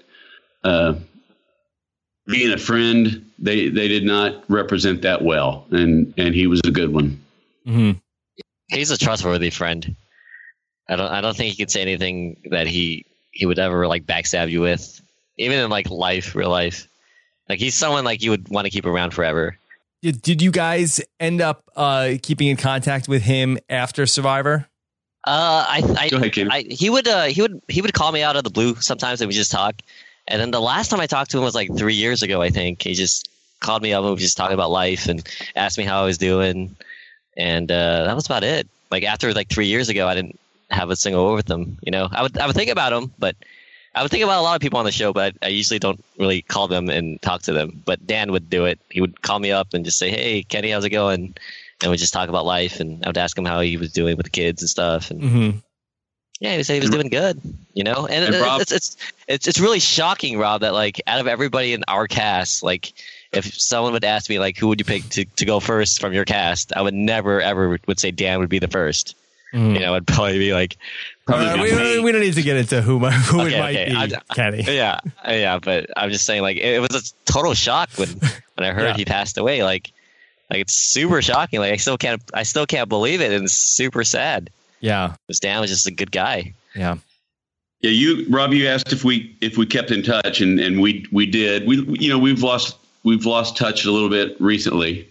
being a friend, they did not represent that well, and he was a good one. Mm-hmm. He's a trustworthy friend. I don't think he could say anything that he would ever like backstab you with, even in like real life. Like he's someone like you would want to keep around forever. Did you guys end up keeping in contact with him after Survivor? Go ahead, Kenny. He would call me out of the blue sometimes, and we just talk. And then the last time I talked to him was like 3 years ago, I think. He just called me up and we just talked about life and asked me how I was doing. And that was about it. Like after like 3 years ago, I didn't have a single word with him. I would think about him, but I would think about a lot of people on the show, but I usually don't really call them and talk to them. But Dan would do it. He would call me up and just say, "Hey, Kenny, how's it going?" And we'd just talk about life. And I would ask him how he was doing with the kids and stuff. And mm-hmm. yeah, he said he was doing good. And Rob, it's really shocking, Rob, that like out of everybody in our cast, like if someone would ask me like who would you pick to go first from your cast, I would never ever would say Dan would be the first. Mm. I'd probably be like, we don't need to get into who it might be, Kenny. Yeah, but I'm just saying like it was a total shock when I heard he passed away. Like it's super shocking. Like I still can't believe it, and it's super sad. Yeah, because Dan was just a good guy. Yeah. Yeah, Rob, you asked if we kept in touch, and we did. We've lost touch a little bit recently,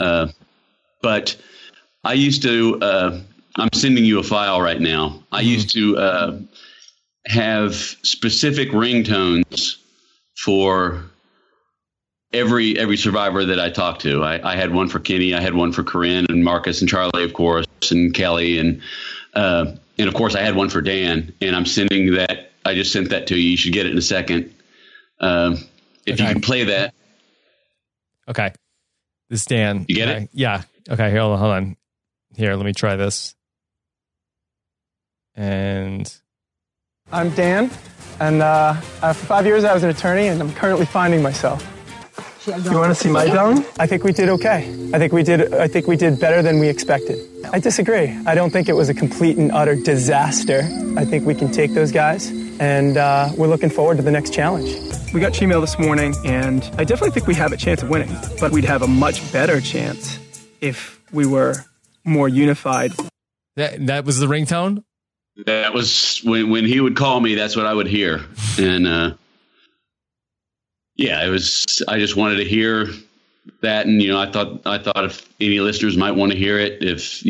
but I used to. I'm sending you a file right now. I used to have specific ringtones for every survivor that I talked to. I had one for Kenny, I had one for Corinne and Marcus and Charlie, of course, and Kelly, and of course I had one for Dan. And I'm sending that. I just sent that to you. You should get it in a second. If you can play that. Okay. This is Dan. You get it? Yeah. Okay. Here, hold on. Here, let me try this. And I'm Dan, and for 5 years I was an attorney, and I'm currently finding myself. You want to see my zone? I think we did okay. I think we did better than we expected. I disagree. I don't think it was a complete and utter disaster. I think we can take those guys, and we're looking forward to the next challenge. We got Gmail this morning, and I definitely think we have a chance of winning, but we'd have a much better chance if we were more unified. That was the ringtone? That was when he would call me. That's what I would hear, and it was. I just wanted to hear that, and I thought if any listeners might want to hear it, if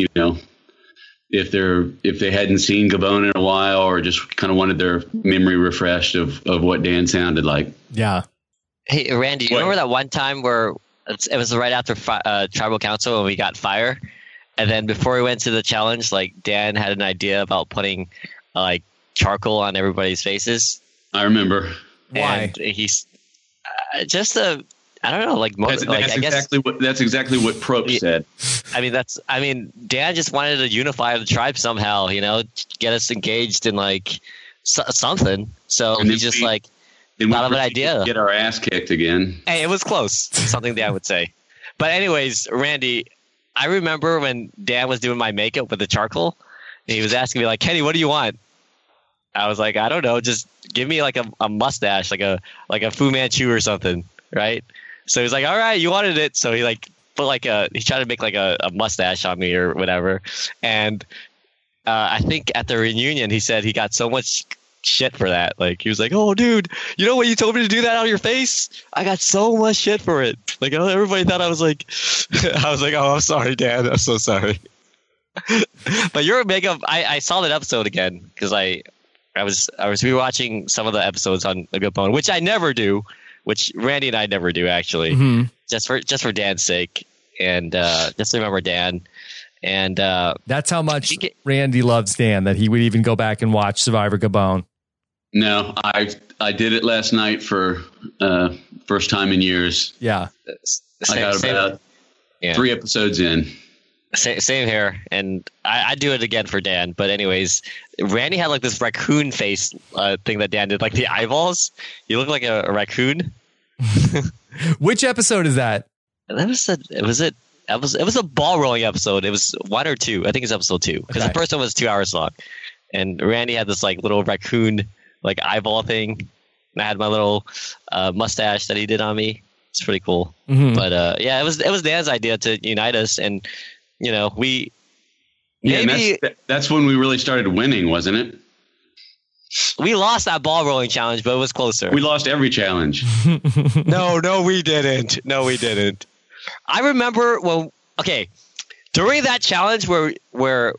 they hadn't seen Gabon in a while, or just kind of wanted their memory refreshed of what Dan sounded like. Yeah. Hey, Randy, you remember that one time where it was right after Tribal Council when we got fire? And then before we went to the challenge, like Dan had an idea about putting like charcoal on everybody's faces. I remember. Why? And he's just I don't know, like that's exactly what Prop said. I mean, Dan just wanted to unify the tribe somehow, get us engaged in like something. So he just thought of an idea. Get our ass kicked again. Hey, it was close. Something Dan would say. But anyways, Randy, I remember when Dan was doing my makeup with the charcoal, and he was asking me like, "Kenny, what do you want?" I was like, "I don't know, just give me like a mustache, like a Fu Manchu or something, right?" So he's like, "All right, you wanted it." So he like put he tried to make like a mustache on me or whatever, and I think at the reunion, he said he got so much shit for that. Like, he was like, "Oh, dude, you know when you told me to do that on your face? I got so much shit for it. Like, everybody thought I was like, I was like, oh, I'm sorry, Dan. I'm so sorry." But your makeup, I saw that episode again because I was rewatching some of the episodes on A Good Bone, which I never do, which Randy and I never do actually, just for Dan's sake, and just to remember Dan. And that's how much Randy loves Dan, that he would even go back and watch Survivor Gabon. No, I did it last night for first time in years. Yeah, I got about 3 episodes in. Same here, and I do it again for Dan. But anyways, Randy had like this raccoon face thing that Dan did, like the eyeballs. You look like a raccoon. Which episode is that? It was a ball rolling episode. It was 1 or 2. I think it's episode 2 because the first one was 2 hours long, and Randy had this like little raccoon like eyeball thing, and I had my little mustache that he did on me. It's pretty cool. But yeah, it was Dan's idea to unite us, and you know, that's when we really started winning, wasn't it? We lost that ball rolling challenge, but it was closer. We lost every challenge. No, we didn't. I remember during that challenge where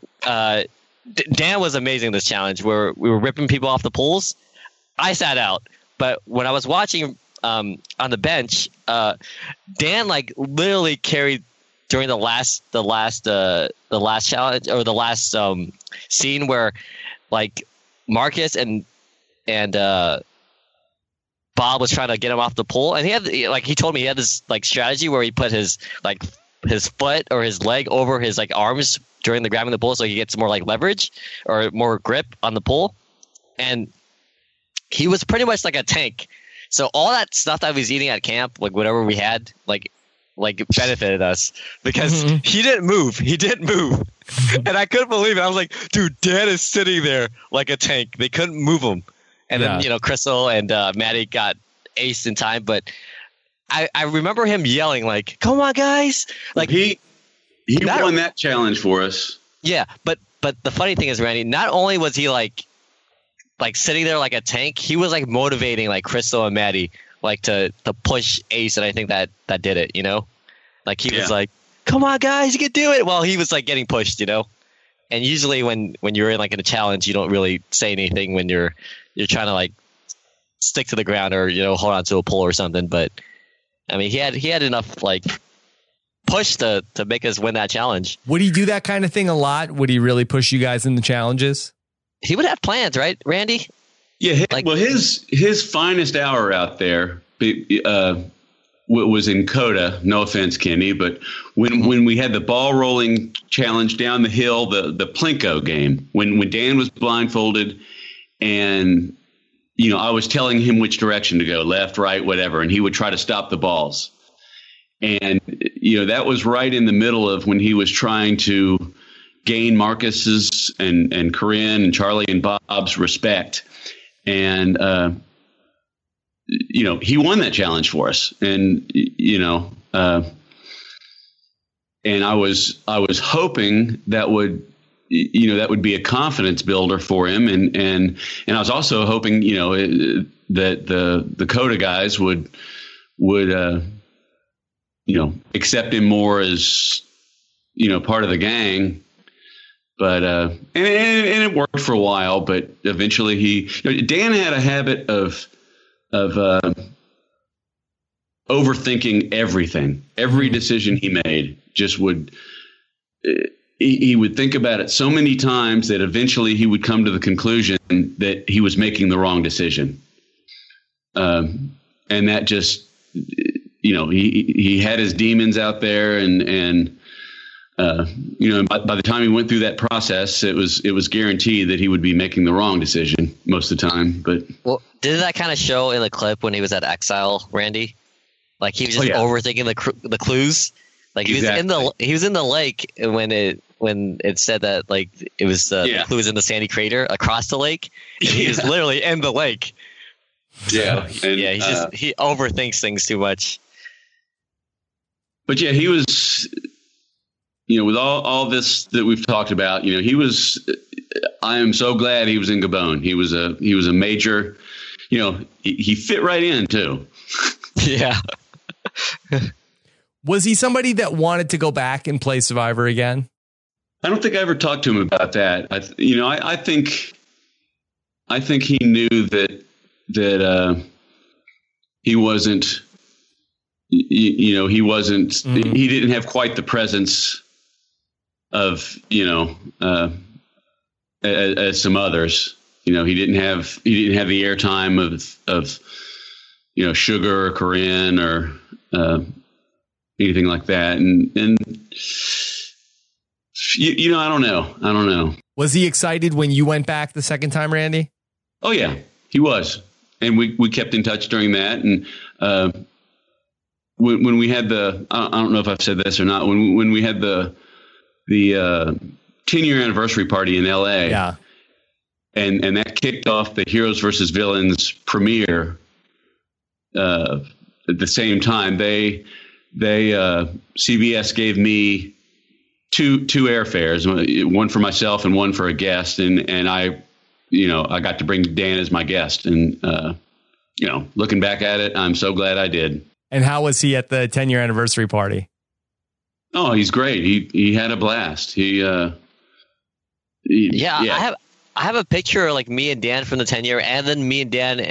Dan was amazing in this challenge where we were ripping people off the poles. I sat out, but when I was watching on the bench, Dan like literally carried during the last challenge or the last scene where like Marcus and Bob was trying to get him off the pole, and he told me he had this like strategy where he put his foot or his leg over his like arms during the grabbing the pole so he gets more like leverage or more grip on the pole, and he was pretty much like a tank. So all that stuff that I was eating at camp, like whatever we had, like benefited us because he didn't move. And I couldn't believe it. I was like, dude, Dan is sitting there like a tank. They couldn't move him. And then, you know, Crystal and Maddie got aced in time. But I remember him yelling like, come on, guys. Like he won that challenge for us. Yeah. But the funny thing is, Randy, not only was he like sitting there like a tank, he was like motivating like Crystal and Maddie like to push Ace, and I think that did it, you know? Like he was like, come on guys, you can do it, while he was like getting pushed, you know? And usually when you're in like in a challenge, you don't really say anything when you're trying to like stick to the ground or, you know, hold on to a pole or something. But I mean, he had enough like push to make us win that challenge. Would he do that kind of thing a lot? Would he really push you guys in the challenges? He would have plans, right, Randy? Yeah, his finest hour out there was in Coda. No offense, Kenny, but when we had the ball rolling challenge down the hill, the Plinko game, when Dan was blindfolded, and you know I was telling him which direction to go, left, right, whatever, and he would try to stop the balls, and you know that was right in the middle of when he was trying to gain Marcus's and Corinne and Charlie and Bob's respect. And, you know, he won that challenge for us. And, you know, and I was hoping that would be a confidence builder for him. And I was also hoping, you know, that the Coda guys would, you know, accept him more as, you know, part of the gang. But and it worked for a while, but eventually Dan had a habit of overthinking everything. Every decision he made just would he would think about it so many times that eventually he would come to the conclusion that he was making the wrong decision. And that just, you know, he had his demons out there, and you know, by the time he went through that process, it was guaranteed that he would be making the wrong decision most of the time. But did that kind of show in the clip when he was at Exile, Randy? Like he was just overthinking the clues. Like he was in the lake when it said that like it was the clues in the sandy crater across the lake. And he was literally in the lake. Yeah, so, and, he overthinks things too much. But yeah, he was with all this that we've talked about, I am so glad he was in Gabon. He was a major, he fit right in too. Yeah. Was he somebody that wanted to go back and play Survivor again? I don't think I ever talked to him about that. I think he knew that he wasn't, he wasn't, he didn't have quite the presence of, as some others. He didn't have the airtime of Sugar or Corinne or anything like that. And I don't know. Was he excited when you went back the second time, Randy? Oh yeah, he was. And we kept in touch during that. And when we had I don't know if I've said this or not, when we had the 10-year anniversary party in LA. Yeah. And that kicked off the Heroes versus Villains premiere at the same time. They CBS gave me two airfares, one for myself and one for a guest, and I got to bring Dan as my guest, and looking back at it, I'm so glad I did. And how was he at the 10-year anniversary party? Oh, he's great. He had a blast. I have a picture of like me and Dan from the 10-year, and then me and Dan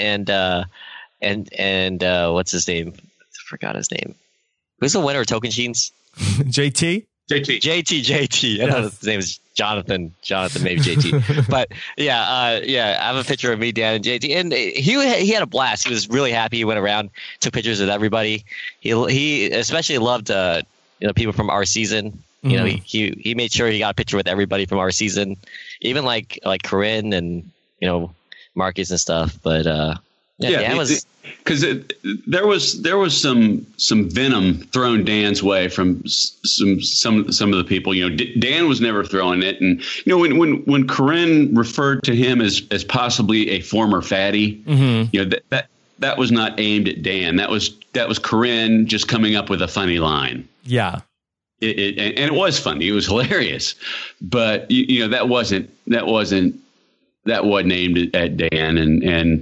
and what's his name? I forgot his name. Who's the winner of Tocantins? JT. I know his name is Jonathan, maybe JT. But I have a picture of me, Dan, and JT, and he had a blast. He was really happy. He went around, took pictures with everybody. He especially loved people from our season. He made sure he got a picture with everybody from our season, even like Corinne and Marcus and stuff. But Dan was. Because there was some venom thrown Dan's way from some of the people. Dan was never throwing it, and when Corinne referred to him as possibly a former fatty, that was not aimed at Dan. That was Corinne just coming up with a funny line. Yeah, it was funny. It was hilarious, but that wasn't aimed at Dan, and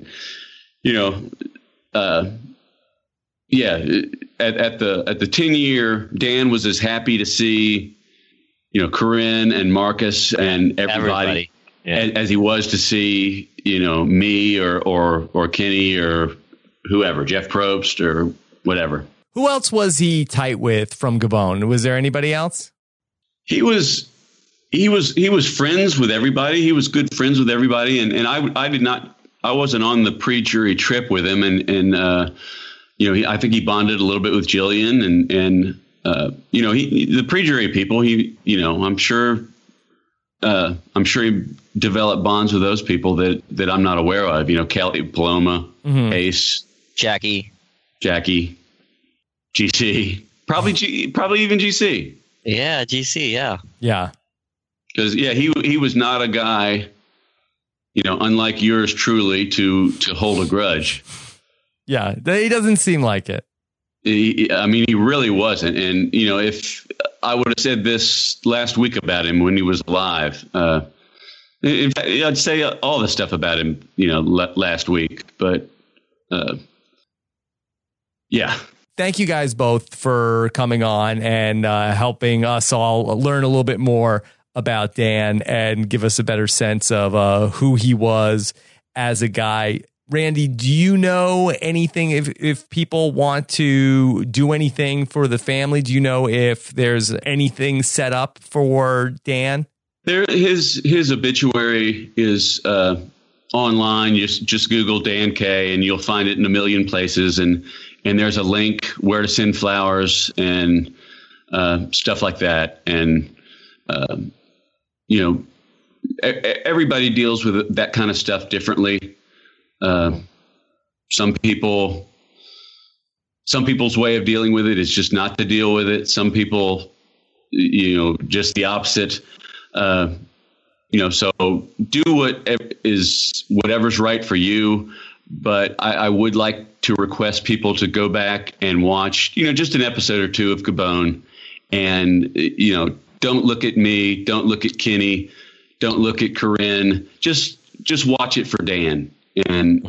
at the 10-year, Dan was as happy to see, Corinne and Marcus and everybody. As he was to see, me or Kenny or whoever, Jeff Probst or whatever. Who else was he tight with from Gabon? Was there anybody else? He was friends with everybody. He was good friends with everybody, and I wasn't on the pre-jury trip with him, and I think he bonded a little bit with Jillian, and the pre-jury people. I'm sure he developed bonds with those people that I'm not aware of. Kelly, Paloma, Ace, Jackie, GC, probably even GC. Yeah, GC. Yeah. Because he was not a guy, unlike yours truly, to hold a grudge. Yeah, he doesn't seem like it. He really wasn't. And if I would have said this last week about him when he was alive, in fact, I'd say all the stuff about him, last week. But yeah. Thank you guys both for coming on and helping us all learn a little bit more about Dan and give us a better sense of who he was as a guy. Randy, do you know anything if people want to do anything for the family? Do you know if there's anything set up for Dan? His obituary is online. Just Google Dan Kay and you'll find it in a million places. And there's a link where to send flowers and stuff like that. And everybody deals with that kind of stuff differently. Some people's way of dealing with it is just not to deal with it. Some people, just the opposite. So do whatever's right for you. But I would like to request people to go back and watch, just an episode or two of Gabon and, don't look at me. Don't look at Kenny. Don't look at Corinne. Just watch it for Dan, and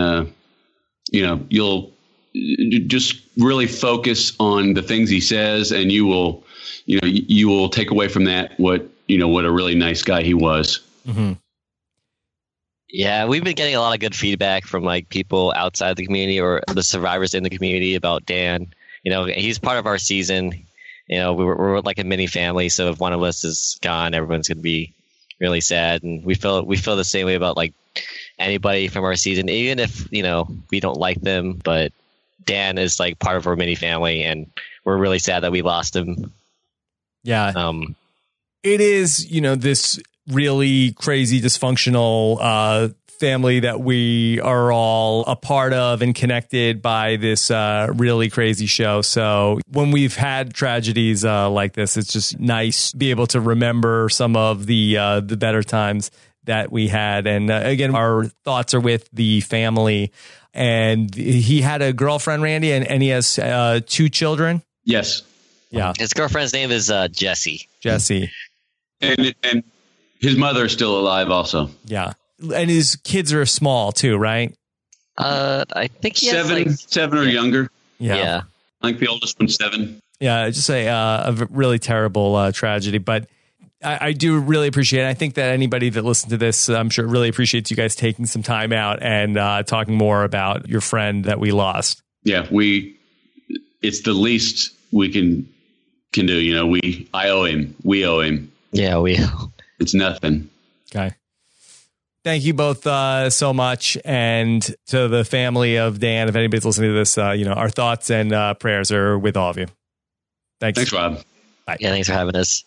you'll just really focus on the things he says, and you will take away from that what a really nice guy he was. Mm-hmm. Yeah, we've been getting a lot of good feedback from like people outside the community or the survivors in the community about Dan. He's part of our season. We're like a mini family, so if one of us is gone, everyone's going to be really sad, and we feel the same way about like anybody from our season, even if we don't like them. But Dan is like part of our mini family, and we're really sad that we lost him. Yeah, it is this really crazy dysfunctional family that we are all a part of and connected by this really crazy show. So when we've had tragedies like this, it's just nice to be able to remember some of the better times that we had. And again, our thoughts are with the family. And he had a girlfriend, Randy, and he has 2 children. Yes. Yeah. His girlfriend's name is Jessie. Jessie. And his mother is still alive also. Yeah. And his kids are small too, right? I think he has 7 or younger. Yeah. I think the oldest one's 7. Yeah, just a really terrible tragedy. But I do really appreciate it. I think that anybody that listened to this, I'm sure really appreciates you guys taking some time out and talking more about your friend that we lost. Yeah, it's the least we can do. I owe him. We owe him. Yeah, it's nothing. Okay. Thank you both so much. And to the family of Dan, if anybody's listening to this, our thoughts and prayers are with all of you. Thanks. Thanks, Rob. Bye. Yeah, thanks for having us.